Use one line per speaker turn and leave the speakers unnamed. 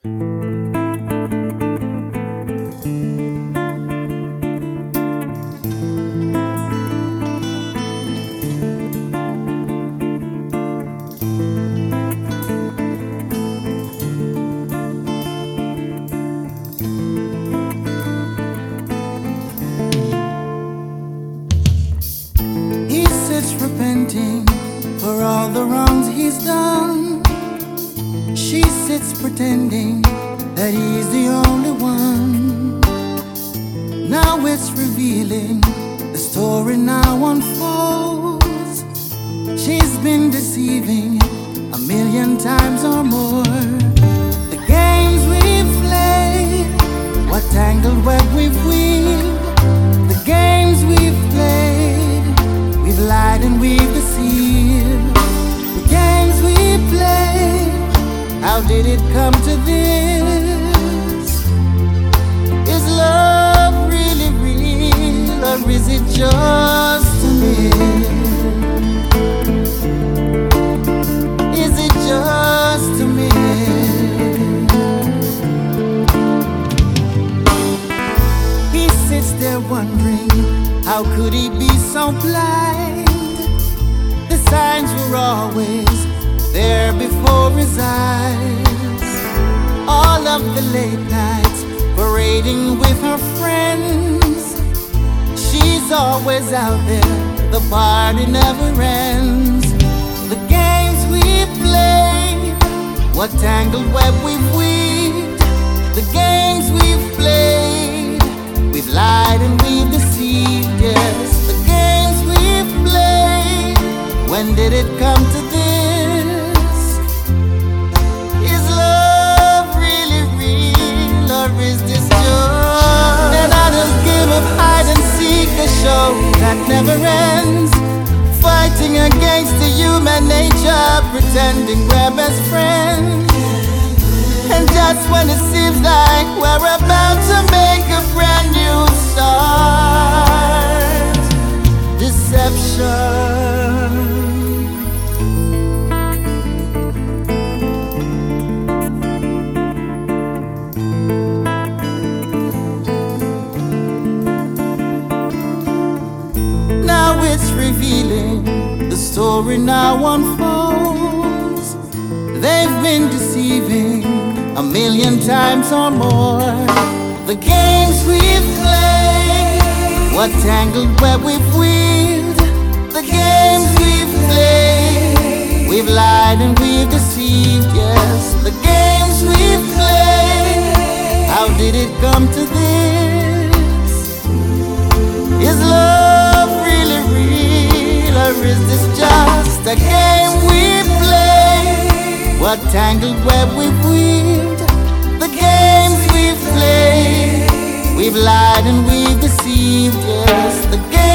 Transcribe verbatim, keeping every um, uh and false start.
Repenting for all the wrongs he's done. She sits pretending that he's the only one. Now it's revealing, the story now unfolds. She's been deceiving a million times or more. The games we've played, what tangled web we've weaved. The games we've played, we've lied and we've deceived. The games we played, how did it come to this? Is love really real, or is it just a myth? Is it just a myth? He sits there wondering, how could he be so blind? The signs were always there before his eyes. All of the late nights parading with her friends. She's always out there, the party never ends. The games we played, what tangled web we've weaved. The games we've played, we've lied and we've deceived, yes. The games we've played, when did it come to this? Is love really real, or is this just an honest game of hide and seek, a show that never ends? Fighting against the human nature, pretending we're best friends. And just when it seems like we're about to make a brand new start, deception. Now it's revealing, the story now unfolds. They've been deceiving a million times or more. The games we've played, what tangled web we've weaved. The games we've played, we've lied and we've deceived, yes. The games we've played, how did it come to this? Is love really real, or is this just a game we play? What tangled web we've weaved. The games we've played, we've lied and we've deceived, yes. The games